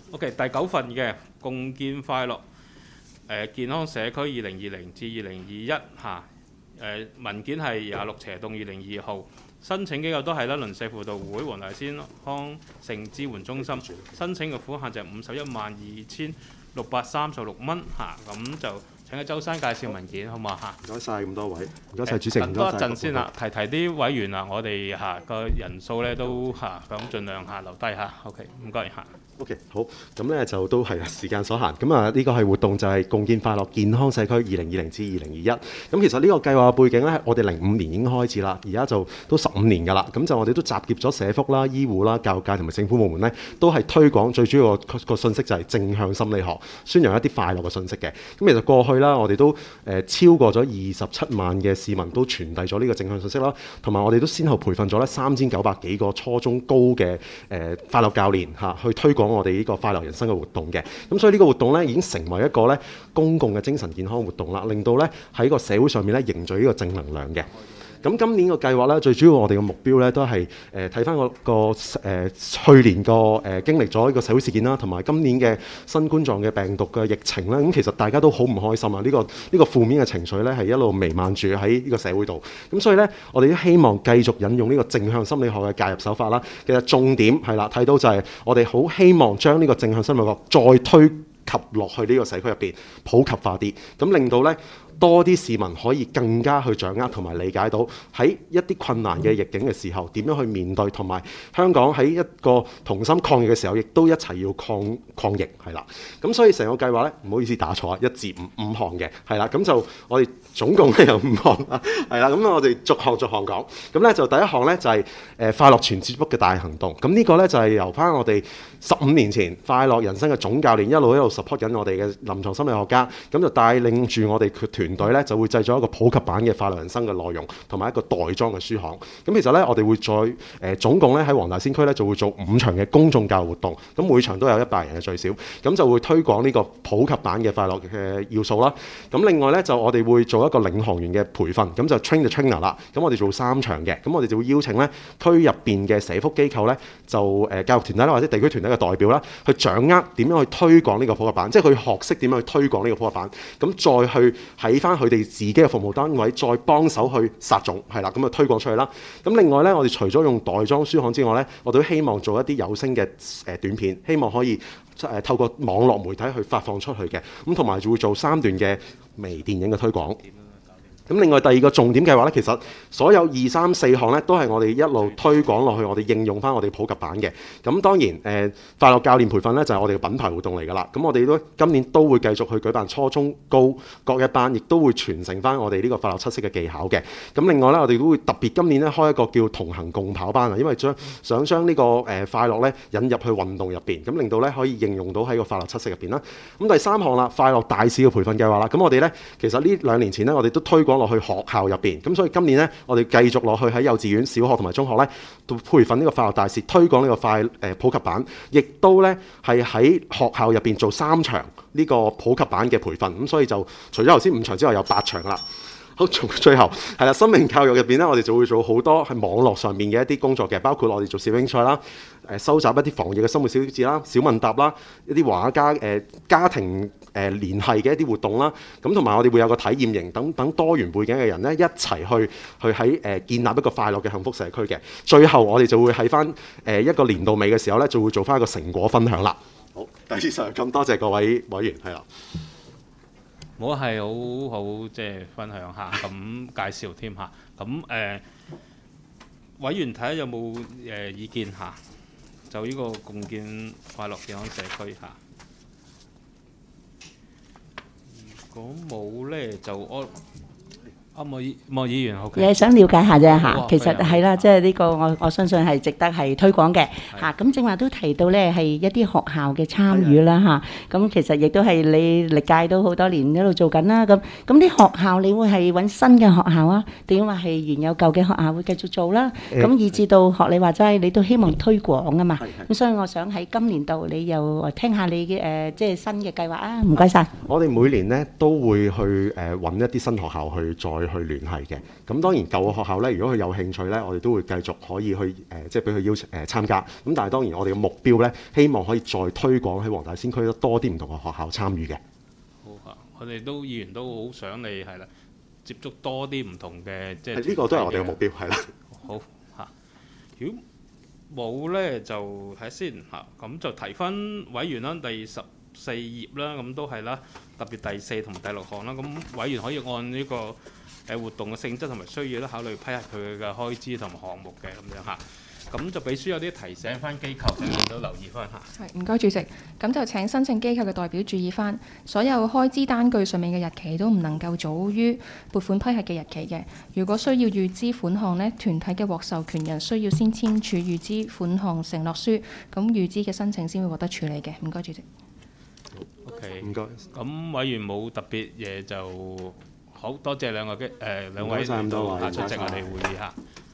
OK，第9份嘅共建快樂健康社區2020至2021嚇文件係26/2022號，申請機構都係啦，鄰舍輔導會、黃大仙康盛支援中心，申請嘅款項就係512636蚊嚇，咁就請阿周生介紹文件好唔好嚇？ 唔該晒咁多位，唔該晒主席。 等多一陣先啦，提啲委員啊，我哋個人數咧都咁盡量留低嚇。OK， 唔該嚇。 OK， 好，咁咧就都係時間所限，咁啊呢個係活動就係共建快樂健康社區2020至2021。咁其實呢個計劃嘅背景咧，我哋05年已經開始啦，而家就都15年㗎啦。咁就我哋都集結咗社福啦、醫護啦、教育界同埋政府部門咧，都係推廣最主要個信息就係正向心理學，宣揚一啲快樂嘅信息嘅。咁其實過去啦，我哋都超過咗27萬嘅市民都傳遞咗呢個正向信息啦，同埋我哋都先後培訓咗咧3900幾個初中高嘅快樂教練去推廣我哋呢個快樂人生嘅活動嘅。咁所以呢個活動咧已經成為一個咧公共嘅精神健康活動啦，令到咧喺個社會上面咧凝聚呢個正能量嘅。咁今年個計劃咧，最主要我哋嘅目標咧都係睇翻去年經歷咗呢個社會事件啦，同埋今年嘅新冠狀嘅病毒嘅疫情咧，咁其實大家都好唔開心啊！呢個負面嘅情緒咧係一路彌漫住喺呢個社會度。咁所以咧，我哋都希望繼續引用呢個正向心理學嘅介入手法啦。其實重點係啦，睇到就係我哋好希望將呢個正向心理學再推及落去呢個社區入邊普及化啲，咁令到咧多啲市民可以更加去掌握同埋理解到喺一啲困難嘅逆境嘅時候點樣去面對，同埋香港喺一個同心抗疫嘅時候，亦都一齊要抗疫係啦。咁所以成個計劃咧，唔好意思打錯啊，1至5項嘅係啦。咁就我哋總共咧有5項啦，係啦。咁我哋逐項講。咁咧就第一項咧就係快樂全接觸嘅大行動。咁呢個咧就係由翻我哋15年前快樂人生嘅總教練一路 support 緊我哋嘅臨床心理學家，咁就帶領住我哋團隊咧就會製作一個普及版嘅快樂人生嘅內容，同埋一個袋裝嘅書項。咁其實咧我哋會再總共咧喺黃大仙區咧就會做5場嘅公眾教育活動，咁每場都有100人嘅最少，咁就會推廣呢個普及版嘅快樂嘅要素啦。咁另外咧就我哋會做一個領航員嘅培訓，咁就 train the trainer 啦。咁我哋做3場嘅，咁我哋就會邀請咧區入邊嘅社福機構咧，就教育團體啦或者地區團體嘅代表啦，去掌握點樣去推廣呢個普及版，即係佢學識點樣去推廣呢個普及版，咁再去喺翻佢哋自己嘅服務單位再幫手去撒種，係啦，咁啊推廣出去啦。咁另外咧，我哋除咗用袋裝書刊之外咧，我哋都希望做一啲有聲嘅短片，希望可以透過網絡媒體去發放出去嘅，咁同埋就會做3段嘅微電影嘅推廣。咁另外第二個重點計劃咧，其實所有2、3、4項咧都係我哋一路推廣落去，我哋應用翻我哋普及版嘅。咁當然快樂教練培訓咧就係我哋嘅品牌活動嚟㗎啦。咁我哋都今年都會繼續去舉辦初中高各一班，亦都會傳承翻我哋呢個快樂7式嘅技巧嘅。咁另外咧，我哋都會特別今年咧開一個叫同行共跑班啊，因為想將呢個快樂咧引入去運動入邊，咁令到咧可以應用到喺個快樂7式入邊啦。咁第3項啦，快樂大使嘅培訓計劃啦。咁我哋咧其實呢2年前咧，我哋都推廣落去學校入邊，咁所以今年呢，我哋繼續落去喺幼稚園、小學同埋中學呢，都培訓呢個快樂大使，推廣呢個普及版，亦都呢係喺學校入邊做3場呢個普及版嘅培訓，咁所以就除咗頭先5場之外，有8場啦。好，最後係啦，生命教育入邊呢，我哋就會做好多喺網絡上面嘅一啲工作嘅，包括我哋做攝影賽啦，收集一啲防疫嘅生活小貼士啦、小問答啦，一啲畫家家庭聯繫嘅一啲活動啦，咁同埋我哋會有個體驗營等多元背景嘅人咧一齊去喺建立一個快樂嘅幸福社區嘅。最後我哋就會喺翻一個年度尾嘅時候咧，就會做翻一個成果分享啦。好，第一場咁多謝各位委員係啦。 我係好即係分享下咁介紹添嚇。咁委員睇下有冇意見嚇？就呢個共建快樂健康社區嚇。如果冇咧，就莫議員好。 嘢想了解下啫嚇，其實係啊係啦，即係呢個我相信係值得係推廣嘅嚇。咁正話都提到咧係一啲學校嘅參與啦嚇，咁其實亦都係你歷屆都好多年一路做緊啦。咁啲學校你會係揾新嘅學校啊，定話係原有舊嘅學校會繼續做啦？咁以至到學你話齋，你都希望推廣啊嘛。咁所以我想喺今年度你又聽下你嘅即係新嘅計劃啊。唔該晒。 我哋每年咧都會去揾一啲新學校去再去聯繫嘅。咁當然舊嘅學校呢，如果佢有興趣呢，我哋都會繼續可以去即係俾佢邀請參加。咁但係當然我哋嘅目標呢，希望可以再推廣喺黃大仙區多啲唔同嘅學校參與嘅。 好啊，我哋都議員都好想你係啦，接觸多啲唔同嘅即係呢個都係我哋嘅目標，係啦。 好嚇，如果冇呢，就睇下先嚇，咁就提翻委員啦，第14頁啦，咁都係啦，特別第4同第6項啦，咁委員可以按呢個活動嘅性質同埋需要咧，考慮批核佢嘅開支同埋項目嘅咁樣嚇。咁就秘書有啲提醒翻機構，請你都留意翻嚇。 係，唔該主席。咁就請申請機構嘅代表注意翻，所有開支單據上面嘅日期都唔能夠早於撥款批核嘅日期嘅。如果需要預支款項呢，團體嘅獲授權人需要先簽署預支款項承諾書，咁預支嘅申請先會獲得處理嘅。唔該主席。 OK， 唔該。 咁委員冇特別嘢就好多謝兩位出席我哋會議嚇。